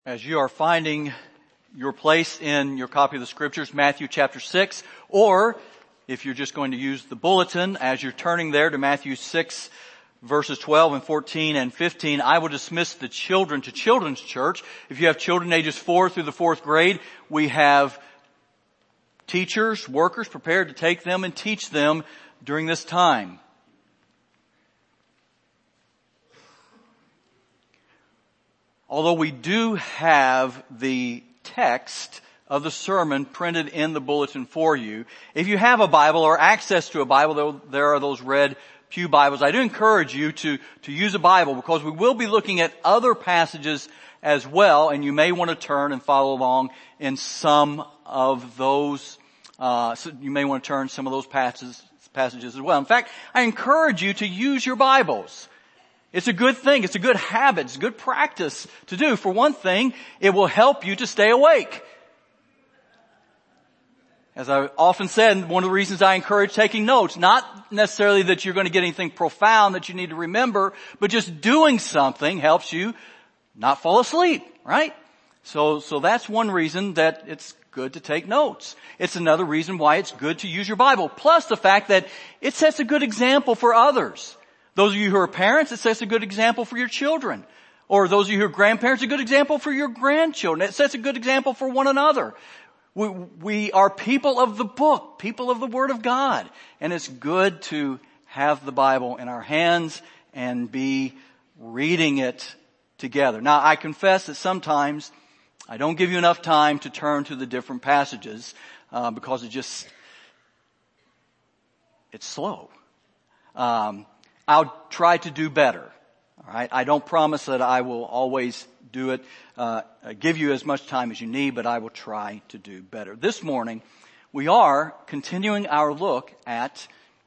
As you are finding your place in your copy of the scriptures, Matthew chapter 6, or if you're just going to use the bulletin, as you're turning there to Matthew 6 verses 12 and 14 and 15, I will dismiss the children to Children's Church. If you have children ages 4 through the 4th grade, we have teachers, workers prepared to take them and teach them during this time. Although we do have the text of the sermon printed in the bulletin for you, if you have a Bible or access to a Bible, there are those red pew Bibles. I do encourage you to use a Bible because we will be looking at other passages as well, and you may want to turn and follow along in some of those. So you may want to turn some of those passages as well. In fact, I encourage you to use your Bibles. It's a good thing. It's a good habit. It's a good practice to do. For one thing, it will help you to stay awake. As I often said, one of the reasons I encourage taking notes, not necessarily that you're going to get anything profound that you need to remember, but just doing something helps you not fall asleep, right? So that's one reason that it's good to take notes. It's another reason why it's good to use your Bible. Plus the fact that it sets a good example for others. Those of you who are parents, it sets a good example for your children. Or those of you who are grandparents, a good example for your grandchildren. It sets a good example for one another. We are people of the book, people of the Word of God. And it's good to have the Bible in our hands and be reading it together. Now, I confess that sometimes I don't give you enough time to turn to the different passages because it's slow. I'll try to do better. All right. I don't promise that I will always do it, give you as much time as you need, but I will try to do better. This morning, we are continuing our look at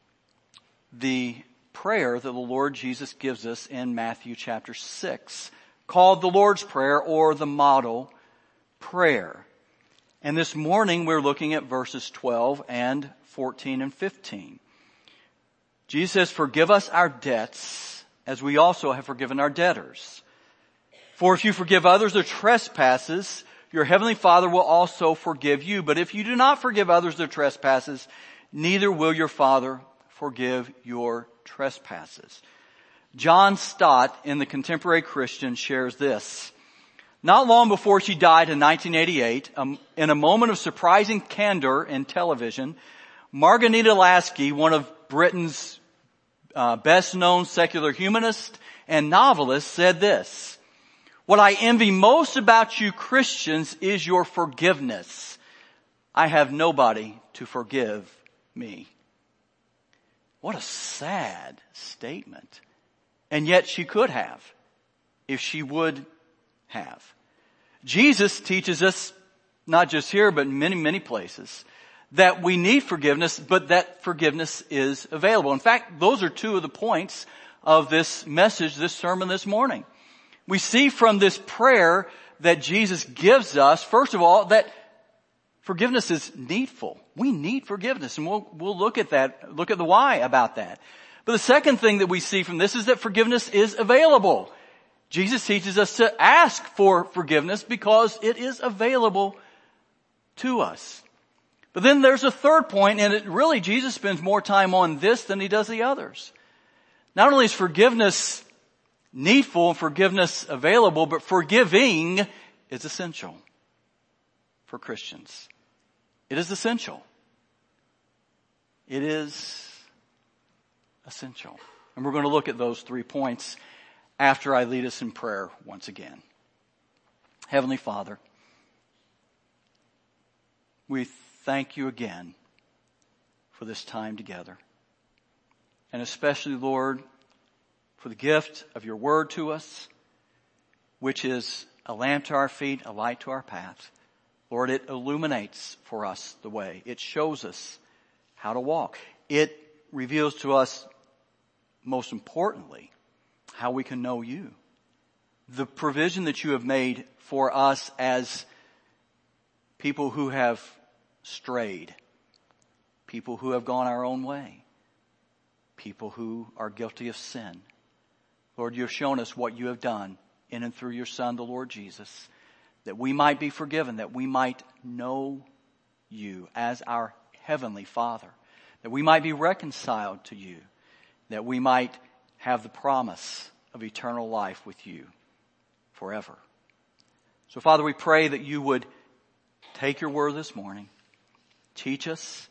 the prayer that the Lord Jesus gives us in Matthew chapter 6, called the Lord's Prayer or the Model Prayer. And this morning, we're looking at verses 12 and 14 and 15. Jesus says, forgive us our debts as we also have forgiven our debtors. For if you forgive others their trespasses, your heavenly Father will also forgive you. But if you do not forgive others their trespasses, neither will your Father forgive your trespasses. John Stott in the Contemporary Christian shares this. Not long before she died in 1988, in a moment of surprising candor in television, Margarita Lasky, one of Britain's best-known secular humanist and novelist, said this: what I envy most about you Christians is your forgiveness. I have nobody to forgive me. What a sad statement. And yet she could have, if she would have. Jesus teaches us, not just here, but in many, many places, that we need forgiveness, but that forgiveness is available. In fact, those are two of the points of this message, this sermon this morning. We see from this prayer that Jesus gives us, first of all, that forgiveness is needful. We need forgiveness, and we'll look at that, look at the why about that. But the second thing that we see from this is that forgiveness is available. Jesus teaches us to ask for forgiveness because it is available to us. But then there's a third point, and really Jesus spends more time on this than he does the others. Not only is forgiveness needful and forgiveness available, but forgiving is essential for Christians. It is essential. It is essential. And we're going to look at those 3 points after I lead us in prayer once again. Heavenly Father, we thank you again for this time together. And especially, Lord, for the gift of your word to us, which is a lamp to our feet, a light to our path. Lord, it illuminates for us the way. It shows us how to walk. It reveals to us, most importantly, how we can know you. The provision that you have made for us as people who have strayed, people who have gone our own way, people who are guilty of sin. Lord, you have shown us what you have done in and through your Son, the Lord Jesus, that we might be forgiven, that we might know you as our Heavenly Father, that we might be reconciled to you, that we might have the promise of eternal life with you forever. So Father, we pray that you would take your word this morning, teach us,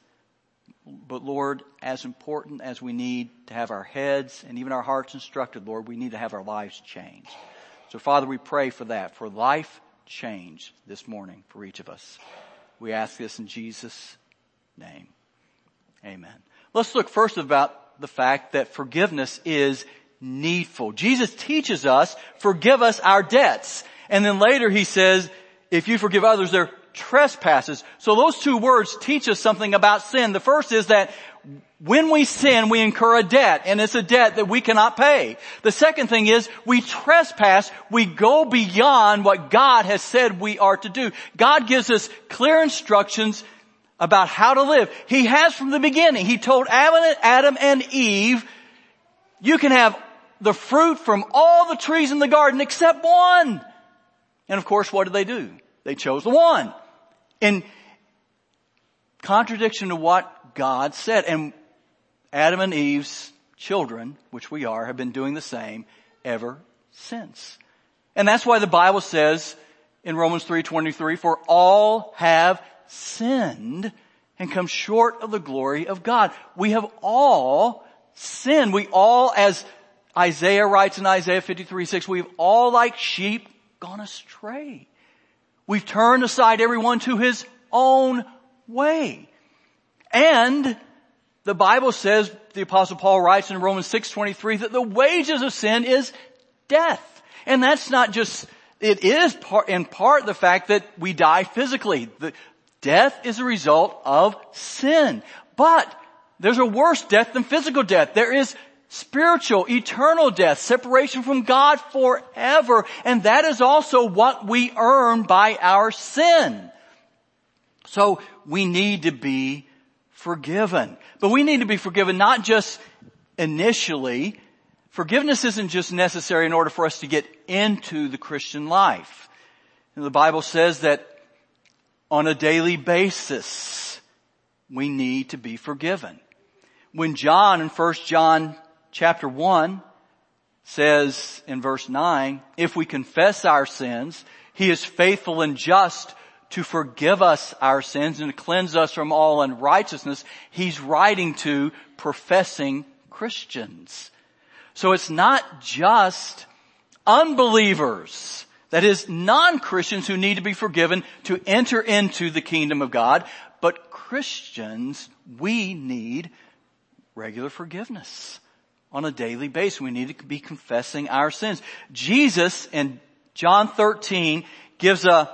but Lord, as important as we need to have our heads and even our hearts instructed, Lord, we need to have our lives changed. So Father, we pray for that, for life change this morning for each of us. We ask this in Jesus' name. Amen. Let's look first about the fact that forgiveness is needful. Jesus teaches us, forgive us our debts. And then later he says, if you forgive others their trespasses. So those two words teach us something about sin. The first is that when we sin, we incur a debt, and it's a debt that we cannot pay. The second thing is we trespass, we go beyond what God has said we are to do. God gives us clear instructions about how to live. He has from the beginning. He told Adam and Eve, you can have the fruit from all the trees in the garden except one. And of course, what did they do? They chose the one. In contradiction to what God said. And Adam and Eve's children, which we are, have been doing the same ever since. And that's why the Bible says in Romans 3:23, for all have sinned and come short of the glory of God. We have all sinned. We all, as Isaiah writes in Isaiah 53:6, we've all like sheep gone astray. We've turned aside everyone to his own way. And the Bible says, the Apostle Paul writes in Romans 6:23, that the wages of sin is death. And that's not just, it is in part the fact that we die physically. The death is a result of sin. But there's a worse death than physical death. There is spiritual, eternal death, separation from God forever. And that is also what we earn by our sin. So we need to be forgiven. But we need to be forgiven not just initially. Forgiveness isn't just necessary in order for us to get into the Christian life. And the Bible says that on a daily basis, we need to be forgiven. When John in 1 John chapter 1 says in verse 9, if we confess our sins, he is faithful and just to forgive us our sins and to cleanse us from all unrighteousness. He's writing to professing Christians. So it's not just unbelievers, that is non-Christians, who need to be forgiven to enter into the kingdom of God, but Christians, we need regular forgiveness on a daily basis. We need to be confessing our sins. Jesus in John 13 gives a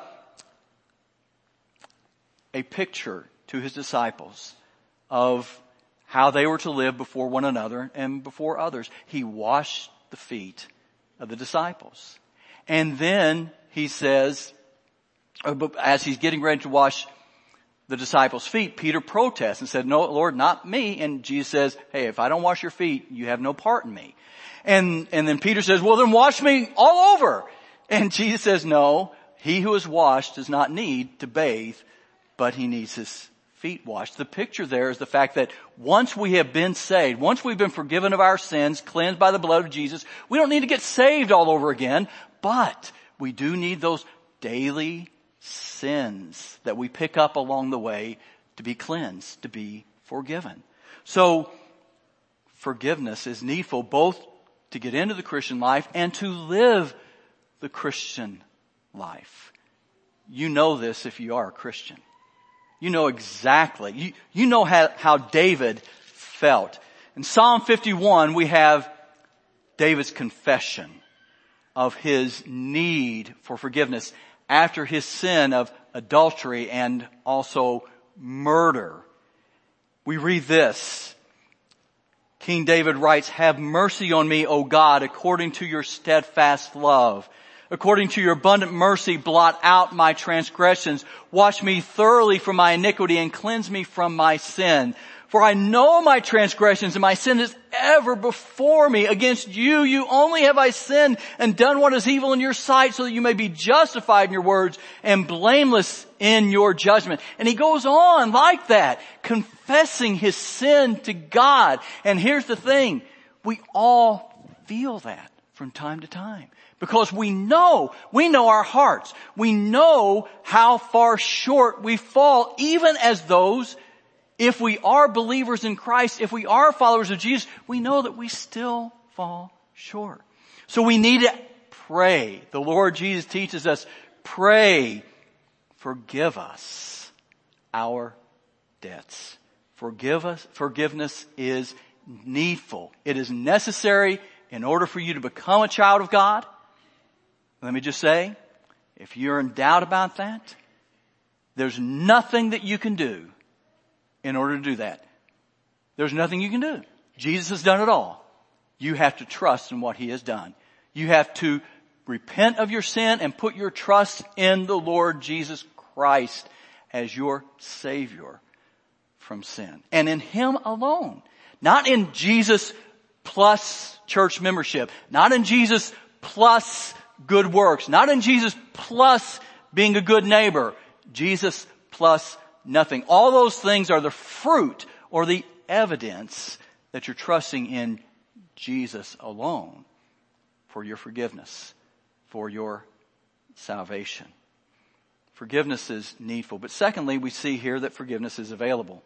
picture to his disciples of how they were to live before one another and before others. He washed the feet of the disciples. And then he says, as he's getting ready to wash the disciples' feet, Peter protests and said, no, Lord, not me. And Jesus says, hey, if I don't wash your feet, you have no part in me. And then Peter says, well, then wash me all over. And Jesus says, no, he who is washed does not need to bathe, but he needs his feet washed. The picture there is the fact that once we have been saved, once we've been forgiven of our sins, cleansed by the blood of Jesus, we don't need to get saved all over again, but we do need those daily sins that we pick up along the way to be cleansed, to be forgiven. So forgiveness is needful both to get into the Christian life and to live the Christian life. You know this if you are a Christian. You know exactly. You know how David felt. In Psalm 51, we have David's confession of his need for forgiveness after his sin of adultery and also murder. We read this. King David writes, have mercy on me, O God, according to your steadfast love. According to your abundant mercy, blot out my transgressions. Wash me thoroughly from my iniquity and cleanse me from my sin. For I know my transgressions and my sin is ever before me. Against you only have I sinned and done what is evil in your sight, so that you may be justified in your words and blameless in your judgment. And he goes on like that, confessing his sin to God. And here's the thing, we all feel that from time to time. Because we know our hearts. We know how far short we fall, even as those, if we are believers in Christ, if we are followers of Jesus, we know that we still fall short. So we need to pray. The Lord Jesus teaches us, pray, forgive us our debts. Forgiveness is needful. It is necessary in order for you to become a child of God. Let me just say, if you're in doubt about that, there's nothing that you can do in order to do that. There's nothing you can do. Jesus has done it all. You have to trust in what he has done. You have to repent of your sin and put your trust in the Lord Jesus Christ as your Savior from sin. And in him alone. Not in Jesus plus church membership. Not in Jesus plus good works. Not in Jesus plus being a good neighbor. Jesus plus nothing. All those things are the fruit or the evidence that you're trusting in Jesus alone for your forgiveness, for your salvation. Forgiveness is needful. But secondly, we see here that forgiveness is available.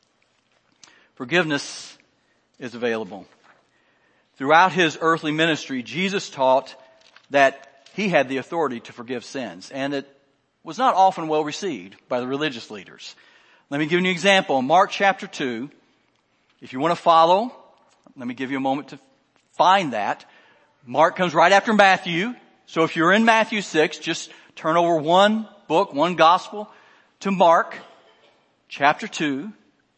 Forgiveness is available. Throughout his earthly ministry, Jesus taught that he had the authority to forgive sins, and it was not often well received by the religious leaders. Let me give you an example. In Mark chapter 2, if you want to follow, let me give you a moment to find that. Mark comes right after Matthew, so if you're in Matthew 6, just turn over one book, one gospel, to Mark chapter 2.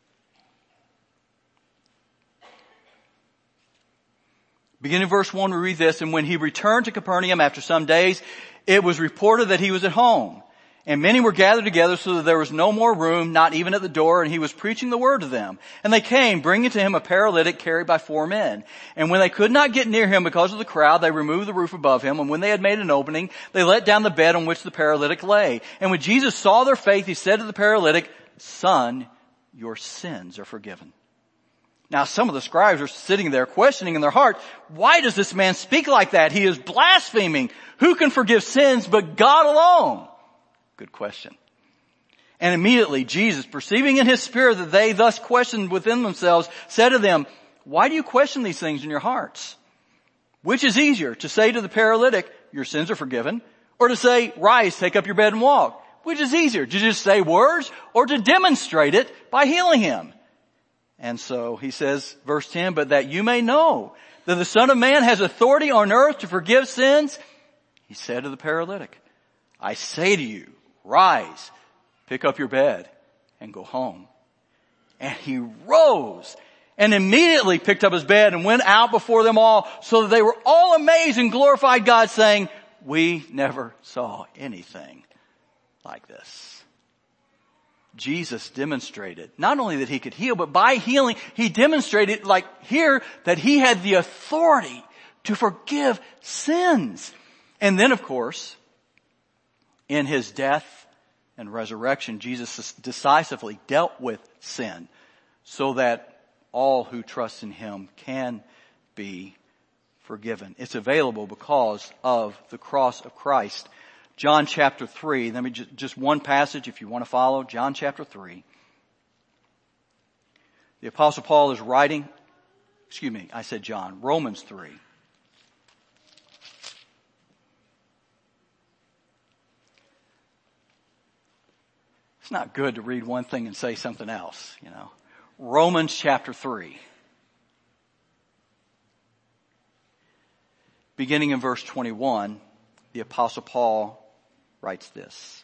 Beginning in verse 1, we read this, and when he returned to Capernaum after some days, it was reported that he was at home. And many were gathered together so that there was no more room, not even at the door, and he was preaching the word to them. And they came, bringing to him a paralytic carried by 4 men. And when they could not get near him because of the crowd, they removed the roof above him. And when they had made an opening, they let down the bed on which the paralytic lay. And when Jesus saw their faith, he said to the paralytic, "Son, your sins are forgiven." Now some of the scribes are sitting there questioning in their heart, why does this man speak like that? He is blaspheming. Who can forgive sins but God alone? Good question. And immediately Jesus, perceiving in his spirit that they thus questioned within themselves, said to them, "Why do you question these things in your hearts? Which is easier, to say to the paralytic, 'Your sins are forgiven,' or to say, 'Rise, take up your bed and walk'? Which is easier, to just say words or to demonstrate it by healing him?" And so he says, verse 10, "But that you may know that the Son of Man has authority on earth to forgive sins," he said to the paralytic, "I say to you, rise, pick up your bed, and go home." And he rose and immediately picked up his bed and went out before them all, so that they were all amazed and glorified God, saying, "We never saw anything like this." Jesus demonstrated not only that he could heal, but by healing, he demonstrated, like here, that he had the authority to forgive sins. And then, of course, in his death and resurrection, Jesus decisively dealt with sin so that all who trust in him can be forgiven. It's available because of the cross of Christ. John chapter 3, let me just one passage if you want to follow. John chapter 3. The Apostle Paul is writing, Romans 3. It's not good to read one thing and say something else, you know. Romans chapter 3. Beginning in verse 21, the Apostle Paul writes this: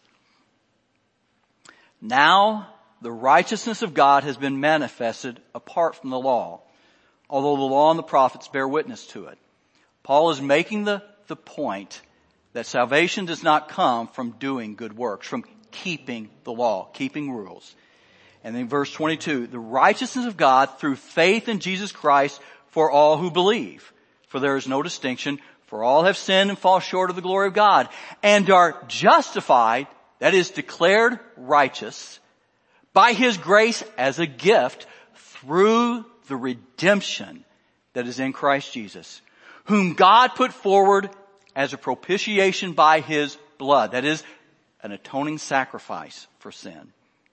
"Now the righteousness of God has been manifested apart from the law, although the law and the prophets bear witness to it." Paul is making the point that salvation does not come from doing good works, from keeping the law, keeping rules. And then verse 22, the righteousness of God through faith in Jesus Christ for all who believe. For there is no distinction, for all have sinned and fall short of the glory of God, and are justified, that is declared righteous, by His grace as a gift through the redemption that is in Christ Jesus, whom God put forward as a propitiation by His blood, that is an atoning sacrifice for sin,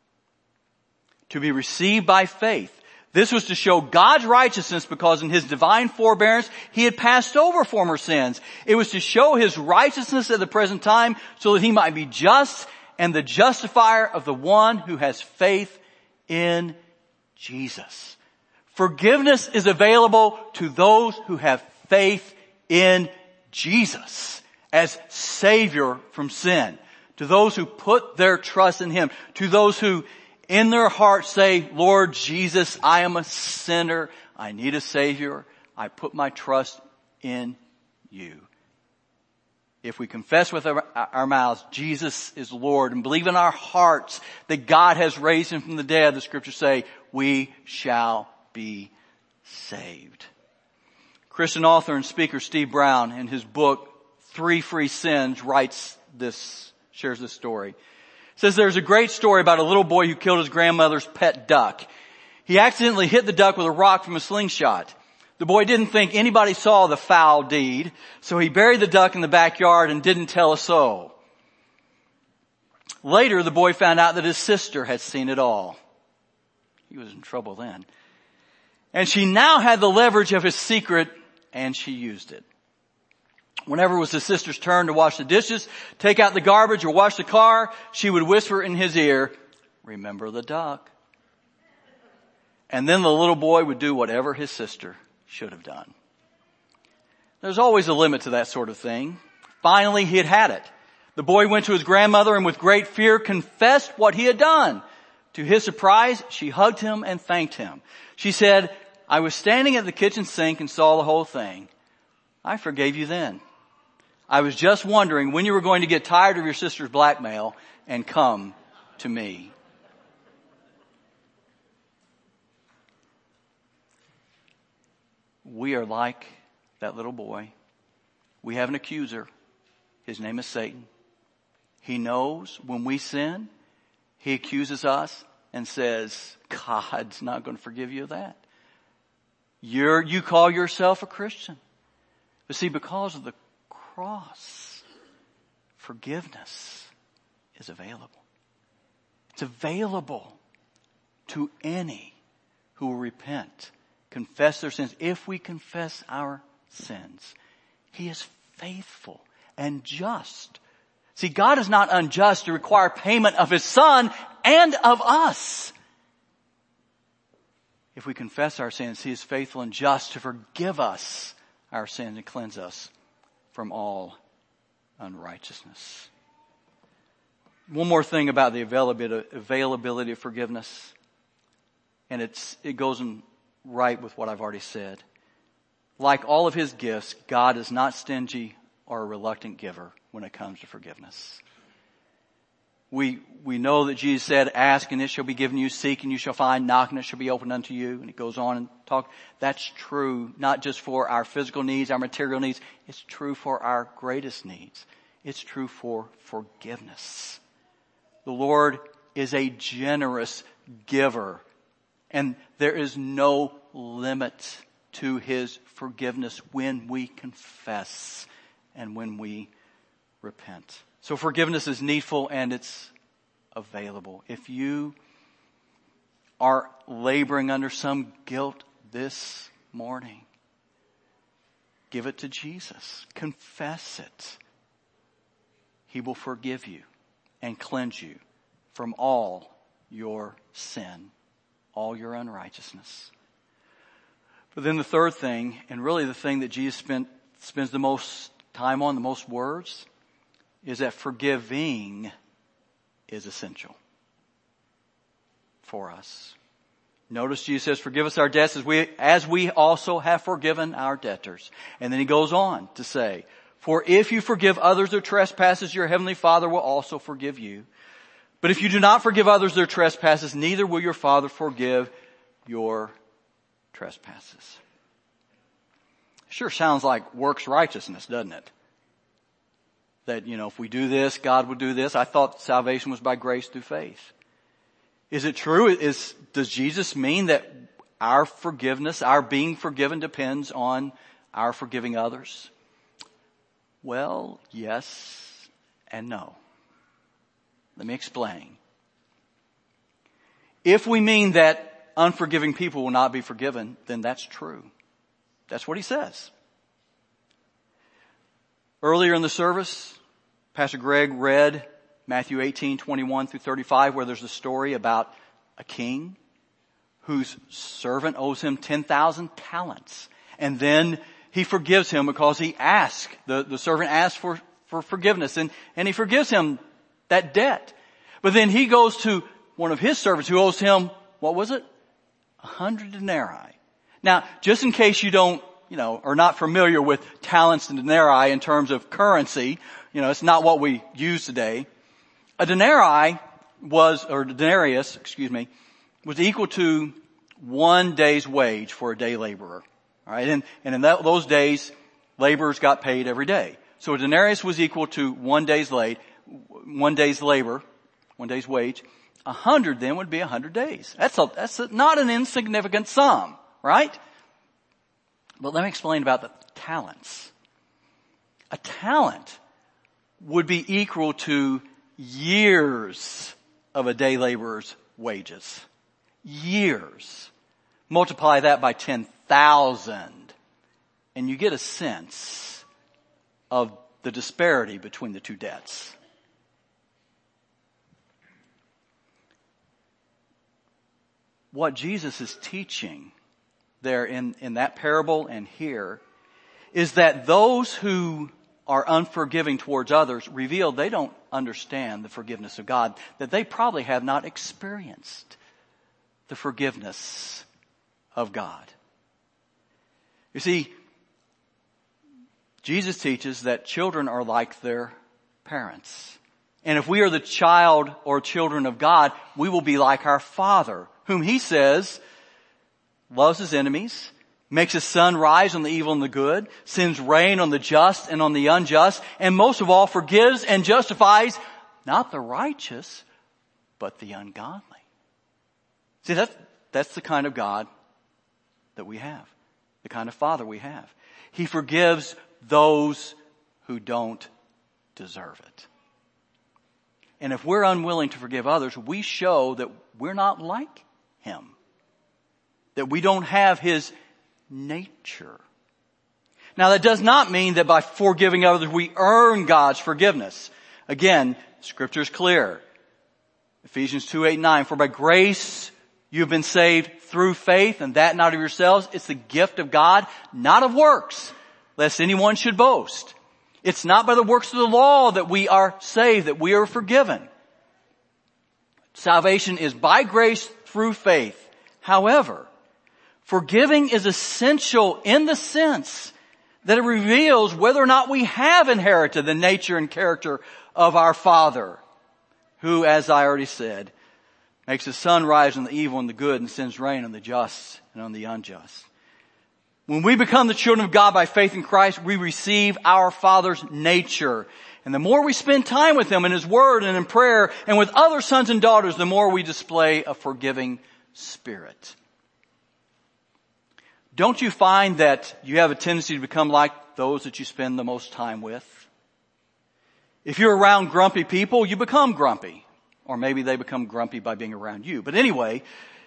to be received by faith. This was to show God's righteousness because in His divine forbearance He had passed over former sins. It was to show His righteousness at the present time so that He might be just and the justifier of the one who has faith in Jesus. Forgiveness is available to those who have faith in Jesus as Savior from sin. To those who put their trust in Him. To those who in their hearts say, Lord Jesus, I am a sinner. I need a Savior. I put my trust in You. If we confess with our mouths, Jesus is Lord, and believe in our hearts that God has raised Him from the dead, the Scriptures say, we shall be saved. Christian author and speaker Steve Brown, in his book, 3 Free Sins, shares this story. Says there's a great story about a little boy who killed his grandmother's pet duck. He accidentally hit the duck with a rock from a slingshot. The boy didn't think anybody saw the foul deed, so he buried the duck in the backyard and didn't tell a soul. Later, the boy found out that his sister had seen it all. He was in trouble then. And she now had the leverage of his secret, and she used it. Whenever it was his sister's turn to wash the dishes, take out the garbage, or wash the car, she would whisper in his ear, remember the duck. And then the little boy would do whatever his sister should have done. There's always a limit to that sort of thing. Finally, he had had it. The boy went to his grandmother and with great fear confessed what he had done. To his surprise, she hugged him and thanked him. She said, I was standing at the kitchen sink and saw the whole thing. I forgave you then. I was just wondering when you were going to get tired of your sister's blackmail and come to me. We are like that little boy. We have an accuser. His name is Satan. He knows when we sin, he accuses us and says, God's not going to forgive you of that. You call yourself a Christian. But see, because of the cross, forgiveness is available. It's available to any who will repent, confess their sins. If we confess our sins, he is faithful and just. See, God is not unjust to require payment of his Son and of us. If we confess our sins, he is faithful and just to forgive us our sins and cleanse us from all unrighteousness. One more thing about the availability of forgiveness, and it goes in right with what I've already said. Like all of his gifts, God is not stingy or a reluctant giver when it comes to forgiveness. We know that Jesus said, ask and it shall be given you, seek and you shall find, knock and it shall be opened unto you. And it goes on and talk. That's true, not just for our physical needs, our material needs. It's true for our greatest needs. It's true for forgiveness. The Lord is a generous giver, and there is no limit to his forgiveness when we confess and when we repent. So forgiveness is needful and it's available. If you are laboring under some guilt this morning, give it to Jesus. Confess it. He will forgive you and cleanse you from all your sin, all your unrighteousness. But then the third thing, and really the thing that Jesus spends the most time on, the most words, is that forgiving is essential for us. Notice Jesus says, forgive us our debts as we also have forgiven our debtors. And then he goes on to say, for if you forgive others their trespasses, your heavenly Father will also forgive you. But if you do not forgive others their trespasses, neither will your Father forgive your trespasses. Sure sounds like works righteousness, doesn't it? That, if we do this, God will do this. I thought salvation was by grace through faith. Is it true? Does Jesus mean that our forgiveness, our being forgiven, depends on our forgiving others? Well, yes and no. Let me explain. If we mean that unforgiving people will not be forgiven, then that's true. That's what he says. Earlier in the service, Pastor Greg read Matthew 18:21 through 35, where there's a story about a king whose servant owes him 10,000 talents. And then he forgives him because he asked, the servant asked for forgiveness, and he forgives him that debt. But then he goes to one of his servants who owes him, what was it? 100 denarii. Now, just in case you don't, are not familiar with talents and denarii in terms of currency, it's not what we use today. A denarius, was equal to 1 day's wage for a day laborer. All right. And in those days, laborers got paid every day. So a denarius was equal to 1 day's labor, 1 day's wage. 100 then would be 100 days. That's not an insignificant sum, right? But let me explain about the talents. A talent would be equal to years of a day laborer's wages. Years. Multiply that by 10,000 and you get a sense of the disparity between the two debts. What Jesus is teaching there in that parable and here is that those who are unforgiving towards others reveal they don't understand the forgiveness of God, that they probably have not experienced the forgiveness of God. You see, Jesus teaches that children are like their parents. And if we are the child or children of God, we will be like our Father, whom he says loves his enemies, makes his sun rise on the evil and the good, sends rain on the just and on the unjust, and most of all forgives and justifies not the righteous, but the ungodly. See, that's the kind of God that we have, the kind of Father we have. He forgives those who don't deserve it. And if we're unwilling to forgive others, we show that we're not like him, that we don't have his nature. Now that does not mean that by forgiving others we earn God's forgiveness. Again, Scripture is clear. Ephesians 2:8-9, for by grace you have been saved through faith, and that not of yourselves. It's the gift of God, not of works, lest anyone should boast. It's not by the works of the law that we are saved, that we are forgiven. Salvation is by grace through faith. However, forgiving is essential in the sense that it reveals whether or not we have inherited the nature and character of our Father, who, as I already said, makes the sun rise on the evil and the good and sends rain on the just and on the unjust. When we become the children of God by faith in Christ, we receive our Father's nature. And the more we spend time with him in his word and in prayer and with other sons and daughters, the more we display a forgiving spirit. Don't you find that you have a tendency to become like those that you spend the most time with? If you're around grumpy people, you become grumpy. Or maybe they become grumpy by being around you. But anyway,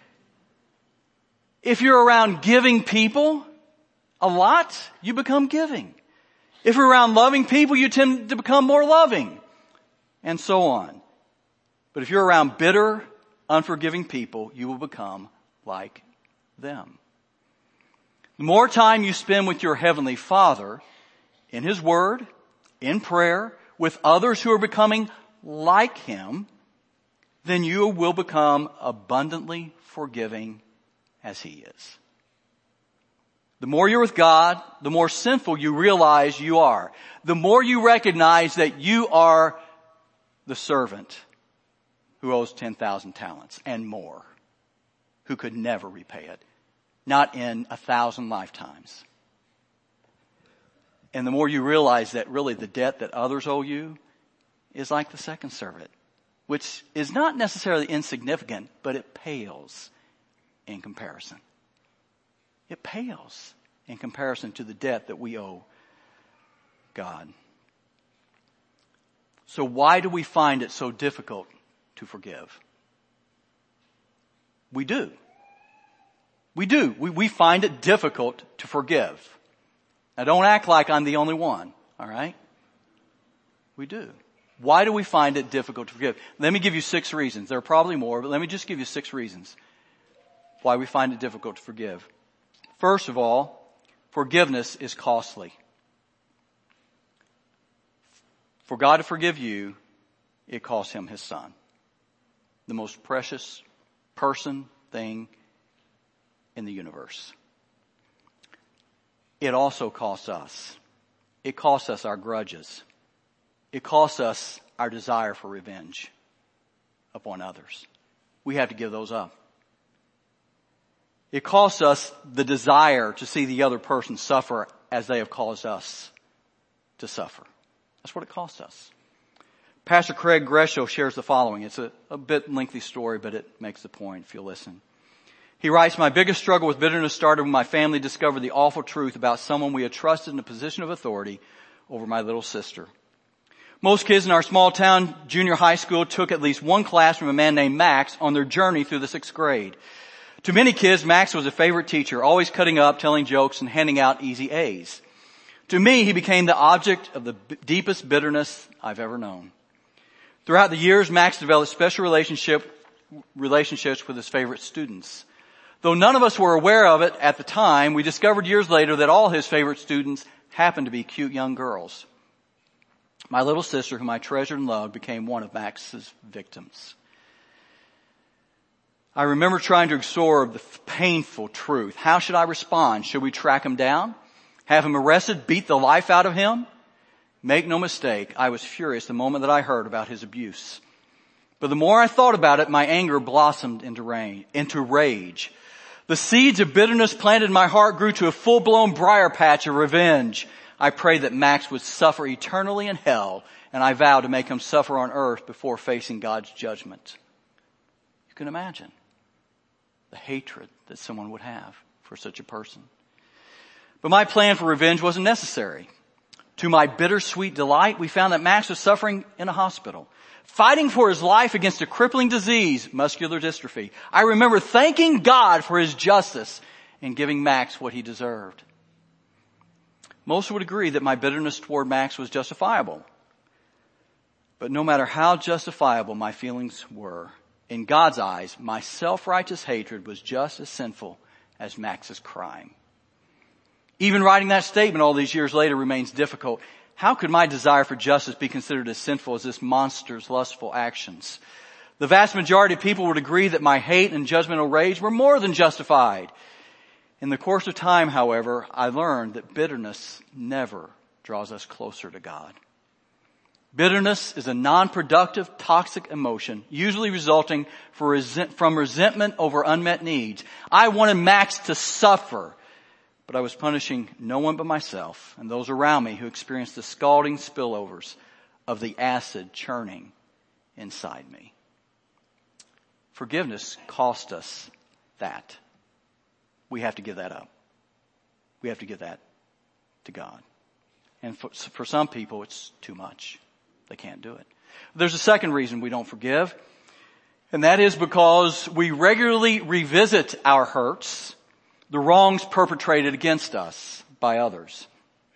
if you're around giving people a lot, you become giving. If you're around loving people, you tend to become more loving. And so on. But if you're around bitter, unforgiving people, you will become like them. The more time you spend with your Heavenly Father, in his word, in prayer, with others who are becoming like him, then you will become abundantly forgiving as he is. The more you're with God, the more sinful you realize you are. The more you recognize that you are the servant who owes 10,000 talents and more, who could never repay it, not in 1,000 lifetimes. And the more you realize that really the debt that others owe you is like the second servant, which is not necessarily insignificant, but it pales in comparison. It pales in comparison to the debt that we owe God. So why do we find it so difficult to forgive? We do. We do. We find it difficult to forgive. Now don't act like I'm the only one, all right? We do. Why do we find it difficult to forgive? Let me give you 6 reasons. There are probably more, but let me just give you 6 reasons why we find it difficult to forgive. First of all, forgiveness is costly. For God to forgive you, it cost him his son. The most precious person, thing in the universe. It also costs us. It costs us our grudges. It costs us our desire for revenge upon others. We have to give those up. It costs us the desire to see the other person suffer as they have caused us to suffer. That's what it costs us. Pastor Craig Greshow shares the following. It's a bit lengthy story, but it makes the point if you listen. He writes, "My biggest struggle with bitterness started when my family discovered the awful truth about someone we had trusted in a position of authority over my little sister. Most kids in our small town junior high school took at least one class from a man named Max on their journey through the 6th grade. To many kids, Max was a favorite teacher, always cutting up, telling jokes, and handing out easy A's. To me, he became the object of the deepest bitterness I've ever known. Throughout the years, Max developed special relationships with his favorite students. Though none of us were aware of it at the time, we discovered years later that all his favorite students happened to be cute young girls. My little sister, whom I treasured and loved, became one of Max's victims. I remember trying to absorb the painful truth. How should I respond? Should we track him down? Have him arrested? Beat the life out of him? Make no mistake, I was furious the moment that I heard about his abuse. But the more I thought about it, my anger blossomed into rage. The seeds of bitterness planted in my heart grew to a full-blown briar patch of revenge. I prayed that Max would suffer eternally in hell, and I vowed to make him suffer on earth before facing God's judgment. You can imagine the hatred that someone would have for such a person. But my plan for revenge wasn't necessary. To my bittersweet delight, we found that Max was suffering in a hospital, fighting for his life against a crippling disease, muscular dystrophy. I remember thanking God for his justice in giving Max what he deserved. Most would agree that my bitterness toward Max was justifiable. But no matter how justifiable my feelings were, in God's eyes, my self-righteous hatred was just as sinful as Max's crime. Even writing that statement all these years later remains difficult. How could my desire for justice be considered as sinful as this monster's lustful actions? The vast majority of people would agree that my hate and judgmental rage were more than justified. In the course of time, however, I learned that bitterness never draws us closer to God. Bitterness is a non-productive, toxic emotion, usually resulting from resentment over unmet needs. I wanted Max to suffer, but I was punishing no one but myself and those around me who experienced the scalding spillovers of the acid churning inside me. Forgiveness cost us that. We have to give that up. We have to give that to God. And for some people, it's too much. They can't do it. There's a second reason we don't forgive, and that is because we regularly revisit our hurts, the wrongs perpetrated against us by others.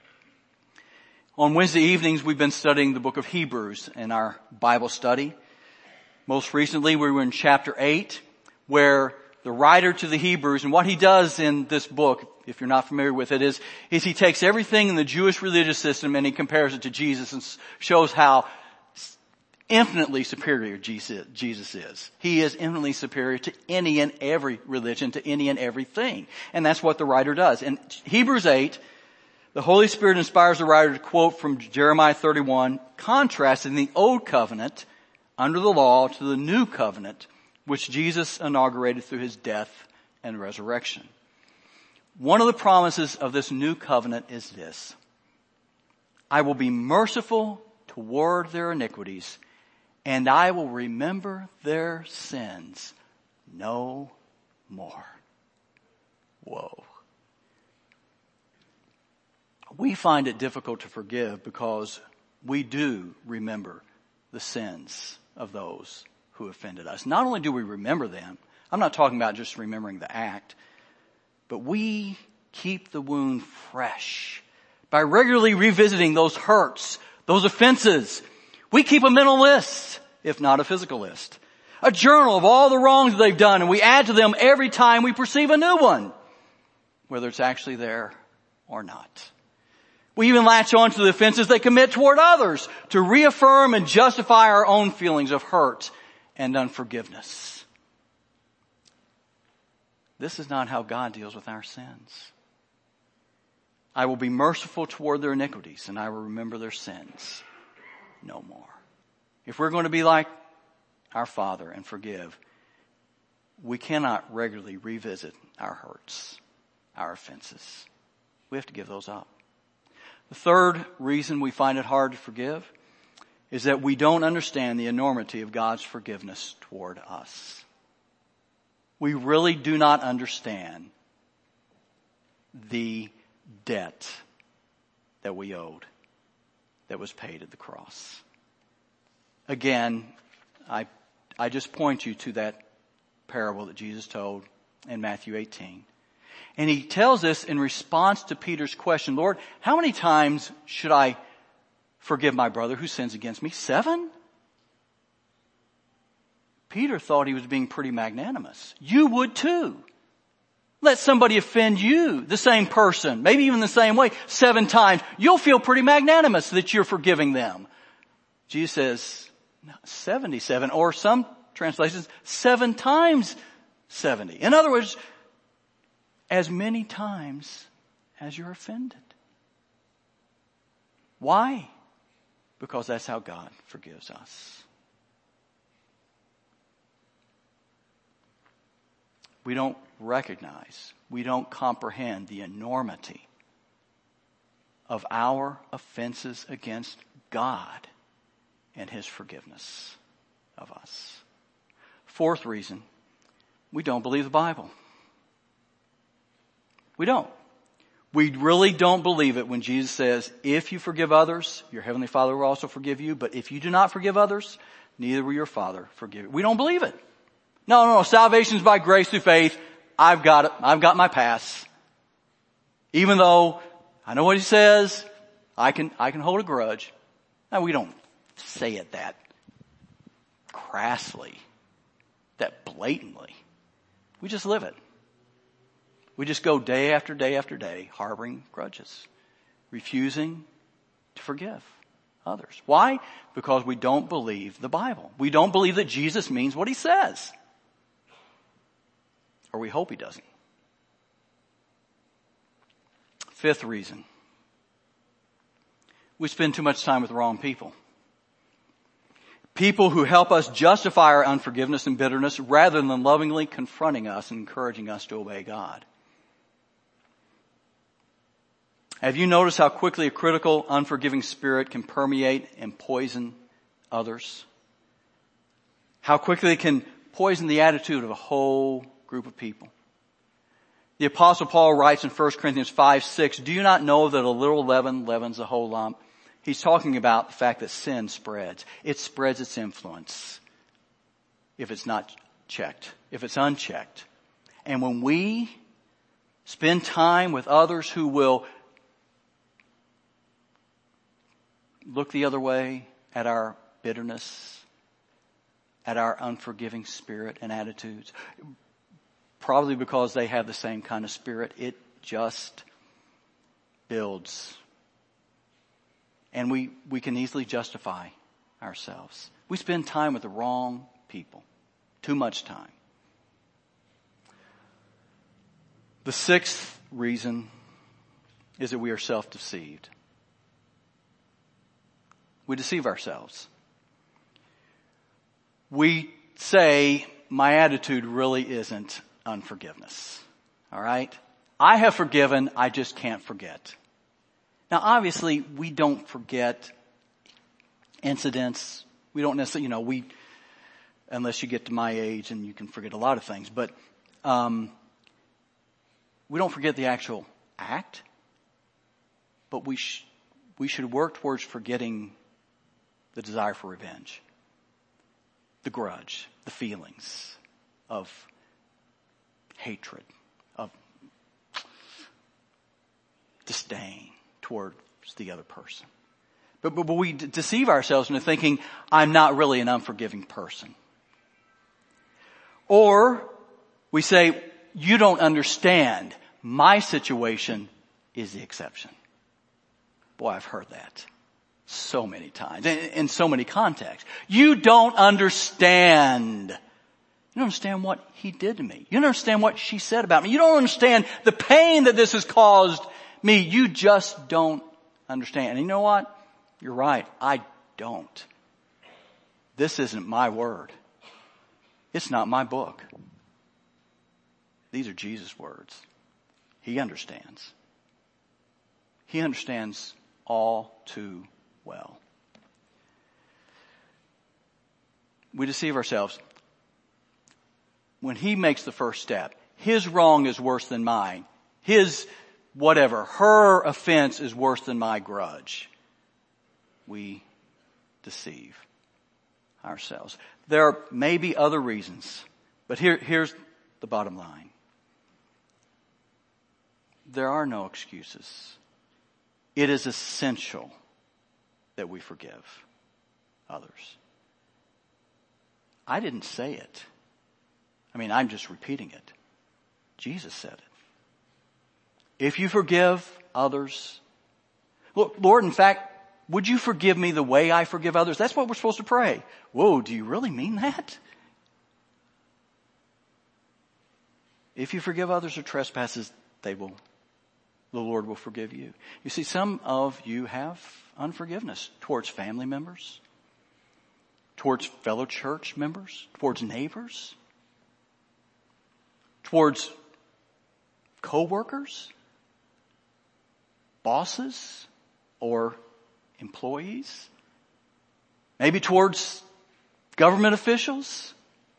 On Wednesday evenings, we've been studying the book of Hebrews in our Bible study. Most recently, we were in chapter 8, where the writer to the Hebrews, and what he does in this book, if you're not familiar with it, is he takes everything in the Jewish religious system and he compares it to Jesus and shows how infinitely superior Jesus is. He is infinitely superior to any and every religion, to any and everything. And that's what the writer does. In Hebrews 8, the Holy Spirit inspires the writer to quote from Jeremiah 31, contrasting the old covenant under the law to the new covenant which Jesus inaugurated through his death and resurrection. One of the promises of this new covenant is this: I will be merciful toward their iniquities, and I will remember their sins no more. Whoa. We find it difficult to forgive because we do remember the sins of those who offended us. Not only do we remember them, I'm not talking about just remembering the act, but we keep the wound fresh by regularly revisiting those hurts, those offenses. We keep a mental list, if not a physical list, a journal of all the wrongs they've done, and we add to them every time we perceive a new one, whether it's actually there or not. We even latch on to the offenses they commit toward others to reaffirm and justify our own feelings of hurt and unforgiveness. This is not how God deals with our sins. I will be merciful toward their iniquities, and I will remember their sins no more. If we're going to be like our Father and forgive, we cannot regularly revisit our hurts, our offenses. We have to give those up. The third reason we find it hard to forgive is that we don't understand the enormity of God's forgiveness toward us. We really do not understand the debt that we owed, that was paid at the cross. Again, I just point you to that parable that Jesus told in Matthew 18. And he tells this in response to Peter's question, Lord, how many times should I forgive my brother who sins against me? 7? Peter thought he was being pretty magnanimous. You would too. Let somebody offend you, the same person, maybe even the same way, 7 times. You'll feel pretty magnanimous that you're forgiving them. Jesus says, 77, or some translations, 7 times 70. In other words, as many times as you're offended. Why? Because that's how God forgives us. We don't recognize, we don't comprehend the enormity of our offenses against God and his forgiveness of us. Fourth reason, we don't believe the Bible. We don't. We really don't believe it when Jesus says, if you forgive others, your heavenly Father will also forgive you. But if you do not forgive others, neither will your Father forgive you. We don't believe it. No. Salvation is by grace through faith. I've got it. I've got my pass. Even though I know what he says, I can hold a grudge. No, we don't say it that crassly, that blatantly. We just live it. We just go day after day after day harboring grudges, refusing to forgive others. Why? Because we don't believe the Bible. We don't believe that Jesus means what he says. Or we hope he doesn't. Fifth reason. We spend too much time with the wrong people. People who help us justify our unforgiveness and bitterness rather than lovingly confronting us and encouraging us to obey God. Have you noticed how quickly a critical, unforgiving spirit can permeate and poison others? How quickly it can poison the attitude of a whole group of people. The Apostle Paul writes in 1 Corinthians 5:6, do you not know that a little leaven leavens the whole lump? He's talking about the fact that sin spreads. It spreads its influence if it's not checked, if it's unchecked. And when we spend time with others who will look the other way at our bitterness, at our unforgiving spirit and attitudes, probably because they have the same kind of spirit, it just builds. And we can easily justify ourselves. We spend time with the wrong people. Too much time. The sixth reason is that we are self-deceived. We deceive ourselves. we say, my attitude really isn't unforgiveness. All right? I have forgiven, I just can't forget. Now obviously we don't forget incidents. We don't necessarily, unless you get to my age and you can forget a lot of things, but we don't forget the actual act, but we should work towards forgetting the desire for revenge, the grudge, the feelings of hatred, of disdain towards the other person. But we deceive ourselves into thinking, I'm not really an unforgiving person. Or we say, you don't understand. My situation is the exception. Boy, I've heard that so many times in so many contexts. You don't understand. You don't understand what he did to me. You don't understand what she said about me. You don't understand the pain that this has caused me. You just don't understand. And you know what? You're right. I don't. This isn't my word. It's not my book. These are Jesus' words. He understands. He understands all too well. We deceive ourselves. When he makes the first step, his wrong is worse than mine. His whatever, her offense is worse than my grudge. We deceive ourselves. There may be other reasons, but here's the bottom line. There are no excuses. It is essential that we forgive others. I didn't say it. I'm just repeating it. Jesus said it. If you forgive others, Lord, in fact, would you forgive me the way I forgive others? That's what we're supposed to pray. Whoa, do you really mean that? If you forgive others their trespasses, the Lord will forgive you. You see, some of you have unforgiveness towards family members, towards fellow church members, towards neighbors, towards co-workers, bosses, or employees, maybe towards government officials.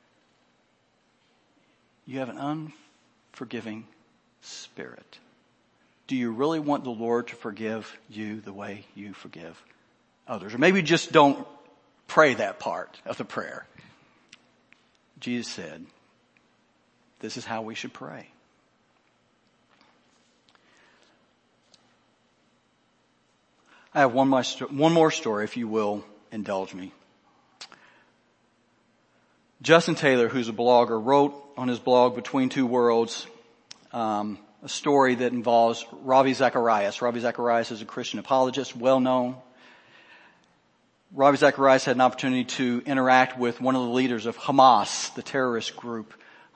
You have an unforgiving spirit. Do you really want the Lord to forgive you the way you forgive others? Or maybe just don't pray that part of the prayer. Jesus said, this is how we should pray. I have one more story, if you will indulge me. Justin Taylor, who's a blogger, wrote on his blog Between Two Worlds a story that involves Ravi Zacharias. Ravi Zacharias is a Christian apologist, well known. Ravi Zacharias had an opportunity to interact with one of the leaders of Hamas, the terrorist group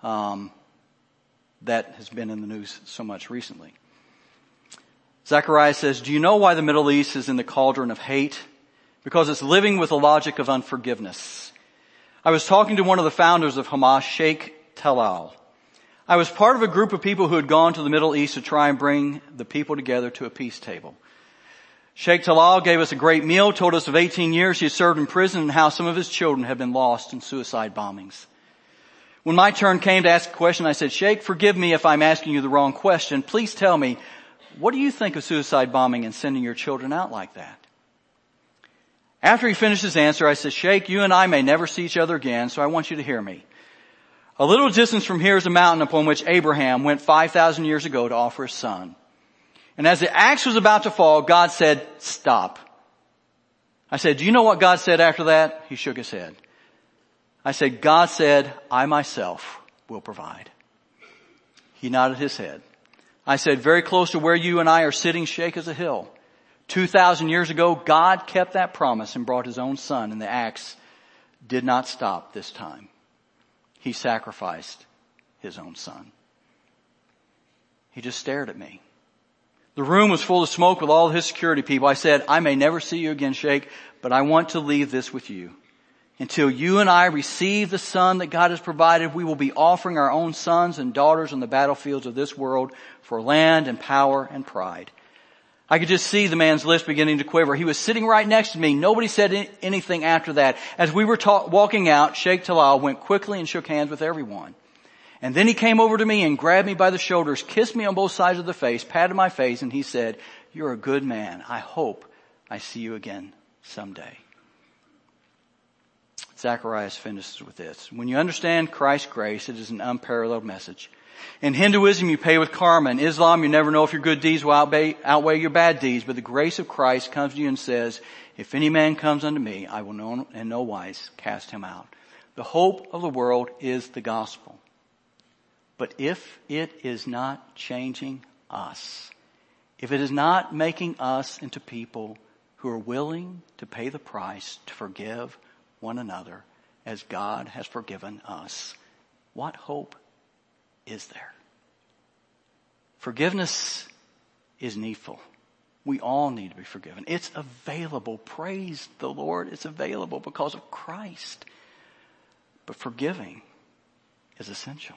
that has been in the news so much recently. Zacharias says, do you know why the Middle East is in the cauldron of hate? Because it's living with the logic of unforgiveness. I was talking to one of the founders of Hamas, Sheikh Talal. I was part of a group of people who had gone to the Middle East to try and bring the people together to a peace table. Sheikh Talal gave us a great meal, told us of 18 years he had served in prison and how some of his children had been lost in suicide bombings. When my turn came to ask a question, I said, Sheikh, forgive me if I'm asking you the wrong question. Please tell me, what do you think of suicide bombing and sending your children out like that? After he finished his answer, I said, Sheikh, you and I may never see each other again, so I want you to hear me. A little distance from here is a mountain upon which Abraham went 5,000 years ago to offer his son. And as the axe was about to fall, God said, stop. I said, do you know what God said after that? He shook his head. I said, God said, I myself will provide. He nodded his head. I said, very close to where you and I are sitting, Sheikh, is a hill. 2,000 years ago, God kept that promise and brought his own son, and the axe did not stop this time. He sacrificed his own son. He just stared at me. The room was full of smoke with all his security people. I said, I may never see you again, Sheikh, but I want to leave this with you. Until you and I receive the Son that God has provided, we will be offering our own sons and daughters on the battlefields of this world for land and power and pride. I could just see the man's lips beginning to quiver. He was sitting right next to me. Nobody said anything after that. As we were walking out, Sheikh Talal went quickly and shook hands with everyone. And then he came over to me and grabbed me by the shoulders, kissed me on both sides of the face, patted my face, and he said, "You're a good man. I hope I see you again someday." Zacharias finishes with this. When you understand Christ's grace, it is an unparalleled message. In Hinduism, you pay with karma. In Islam, you never know if your good deeds will outweigh your bad deeds. But the grace of Christ comes to you and says, "If any man comes unto me, I will in no wise cast him out." The hope of the world is the gospel. But if it is not changing us, if it is not making us into people who are willing to pay the price to forgive one another as God has forgiven us, what hope is there? Forgiveness is needful. We all need to be forgiven. It's available. Praise the Lord. It's available because of Christ. But forgiving is essential.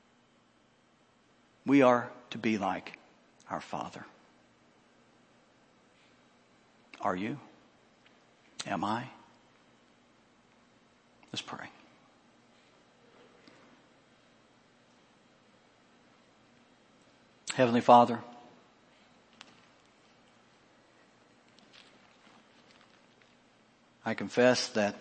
We are to be like our Father. Are you? Am I? Let's pray. Heavenly Father, I confess that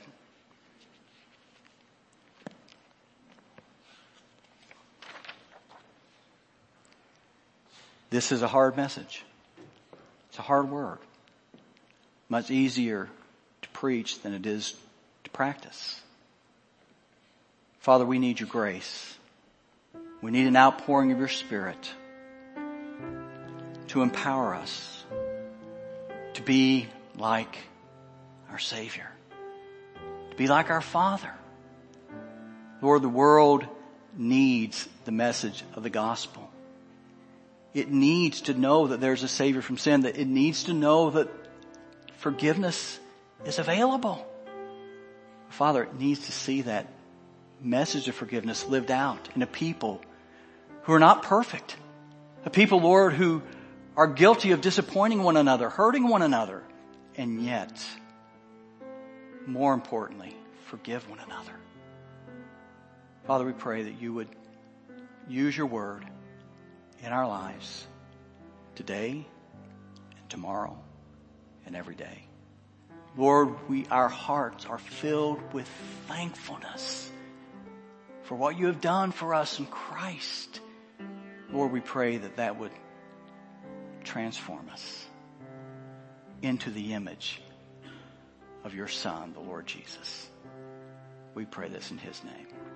this is a hard message. It's a hard word. Much easier to preach than it is to practice. Father, we need your grace. We need an outpouring of your Spirit to empower us to be like our Savior, to be like our Father. Lord, the world needs the message of the gospel. It needs to know that there's a Savior from sin, that it needs to know that forgiveness is available. Father, it needs to see that message of forgiveness lived out in a people who are not perfect. A people, Lord, who are guilty of disappointing one another, hurting one another, and yet, more importantly, forgive one another. Father, we pray that you would use your word in our lives today and tomorrow and every day. Lord, our hearts are filled with thankfulness for what you have done for us in Christ. Lord, we pray that that would transform us into the image of your Son, the Lord Jesus. We pray this in his name.